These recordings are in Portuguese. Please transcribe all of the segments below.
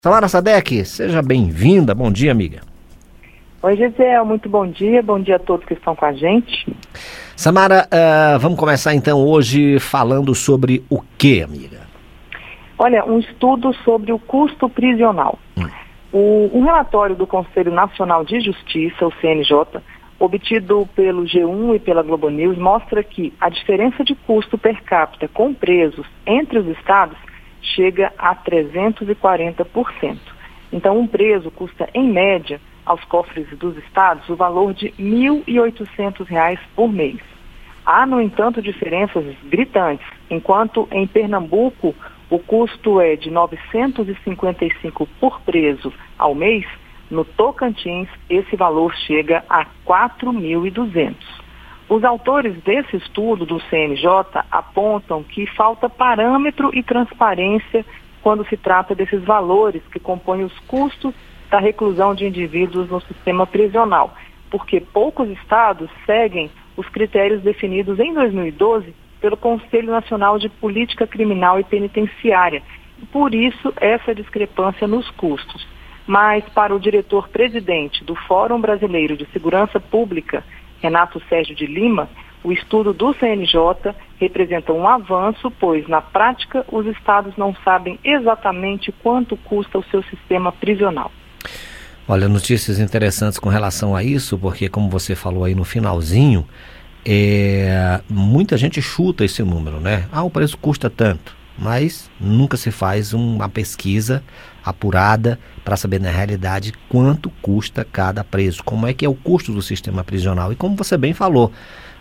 Samara Sadek, seja bem-vinda. Bom dia, amiga. Oi, Gisele, muito bom dia a todos que estão com a gente. Samara, vamos começar então hoje falando sobre o que, amiga? Olha, um estudo sobre o custo prisional. Um relatório do Conselho Nacional de Justiça, o CNJ, obtido pelo G1 e pela Globo News, mostra que a diferença de custo per capita com presos entre os estados chega a 340%. Então, um preso custa, em média, aos cofres dos estados, o valor de R$ 1.800 por mês. Há, no entanto, diferenças gritantes. Enquanto em Pernambuco o custo é de R$ 955 por preso ao mês, no Tocantins esse valor chega a R$ 4.200. Os autores desse estudo do CNJ apontam que falta parâmetro e transparência quando se trata desses valores que compõem os custos da reclusão de indivíduos no sistema prisional, porque poucos estados seguem os critérios definidos em 2012 pelo Conselho Nacional de Política Criminal e Penitenciária, e por isso essa discrepância nos custos. Mas para o diretor-presidente do Fórum Brasileiro de Segurança Pública, Renato Sérgio de Lima, o estudo do CNJ representa um avanço, pois, na prática, os estados não sabem exatamente quanto custa o seu sistema prisional. Olha, notícias interessantes com relação a isso, porque como você falou aí no finalzinho, muita gente chuta esse número, né? O preço custa tanto, mas nunca se faz uma pesquisa apurada para saber na realidade quanto custa cada preso, como é que é o custo do sistema prisional. E como você bem falou,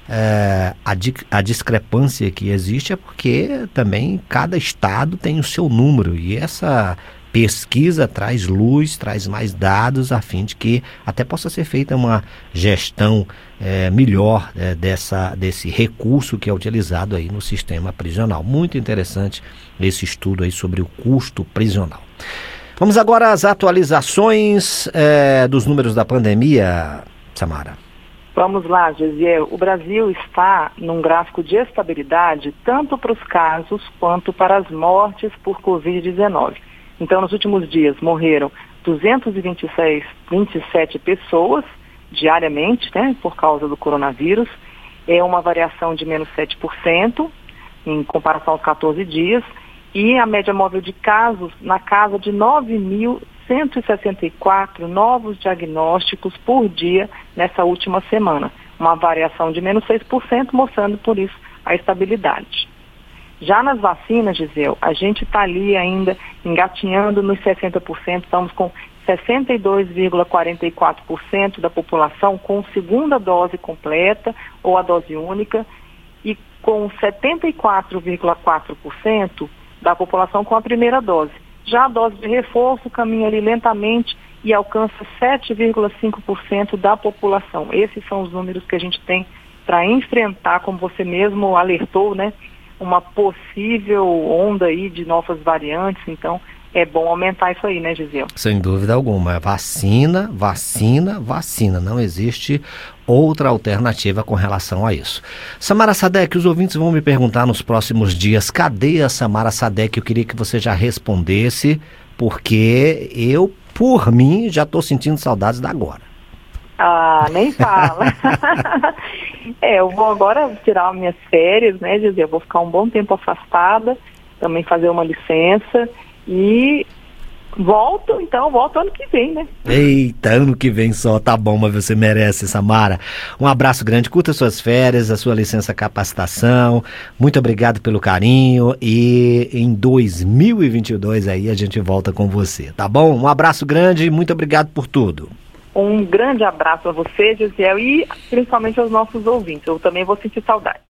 a discrepância que existe é porque também cada estado tem o seu número, e essa pesquisa traz luz, traz mais dados a fim de que até possa ser feita uma gestão melhor desse recurso que é utilizado aí no sistema prisional. Muito interessante esse estudo aí sobre o custo prisional. Vamos agora às atualizações dos números da pandemia, Samara. Vamos lá, Gisele. O Brasil está num gráfico de estabilidade tanto para os casos quanto para as mortes por Covid-19. Então, nos últimos dias, morreram 227 pessoas diariamente, né, por causa do coronavírus. É uma variação de menos 7% em comparação aos 14 dias. E a média móvel de casos na casa de 9.164 novos diagnósticos por dia nessa última semana. Uma variação de menos 6%, mostrando por isso a estabilidade. Já nas vacinas, Gisele, a gente está ali ainda engatinhando nos 60%, estamos com 62,44% da população com segunda dose completa ou a dose única e com 74,4% da população com a primeira dose. Já a dose de reforço caminha ali lentamente e alcança 7,5% da população. Esses são os números que a gente tem para enfrentar, como você mesmo alertou, né? Uma possível onda aí de novas variantes, então é bom aumentar isso aí, né, Gisele? Sem dúvida alguma. Vacina, vacina, vacina. Não existe outra alternativa com relação a isso. Samara Sadek, os ouvintes vão me perguntar nos próximos dias, cadê a Samara Sadek? Eu queria que você já respondesse, porque eu, por mim, já estou sentindo saudades da agora. Nem fala. Eu vou agora tirar minhas férias, né, Gisele? Eu vou ficar um bom tempo afastada, também fazer uma licença e volto ano que vem, né? Eita, ano que vem só, tá bom, mas você merece, Samara. Um abraço grande, curta suas férias, a sua licença capacitação, muito obrigado pelo carinho e em 2022 aí a gente volta com você, tá bom? Um abraço grande e muito obrigado por tudo. Um grande abraço a você, Gisele, e principalmente aos nossos ouvintes. Eu também vou sentir saudade.